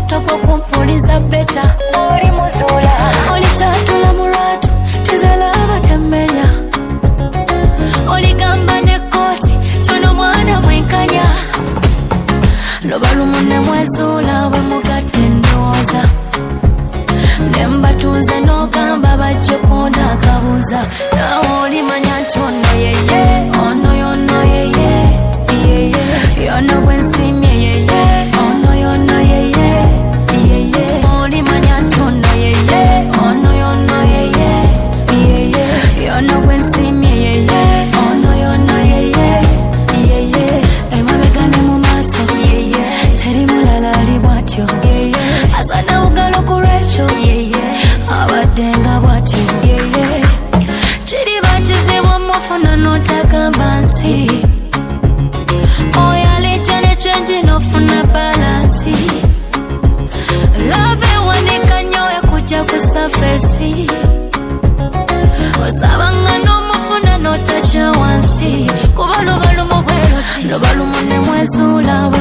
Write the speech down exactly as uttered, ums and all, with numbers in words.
muto kwa kumpuliza beta oli muzula oli chatula muratu tezalaba temenya oli gamba ne koti tuno mwana mwenkanya lobalumu ne mwezula we mugatte ndoza nemba tuze no gamba bajjokona kabuza na oli manya ntono yeye ono yono yeye yeye yono bwensimye yeye ono yono yeye yeye oli manya ntono yeye ono yono yeye yeye yono bwensimye yeye ono yono yeye yeye emabegane mu maso yeye teri mulala ali bwatyo yeye asana ugalo kurecho yeye abadenga bwatyo yeye chiri bachizibu mufuna notaka bansi oyale chane change nofuna balansi love wanika nyoya kuja kusafesi osabanga no mufuna notacha wansi kubalu balu mubweloti no balu mune mwezula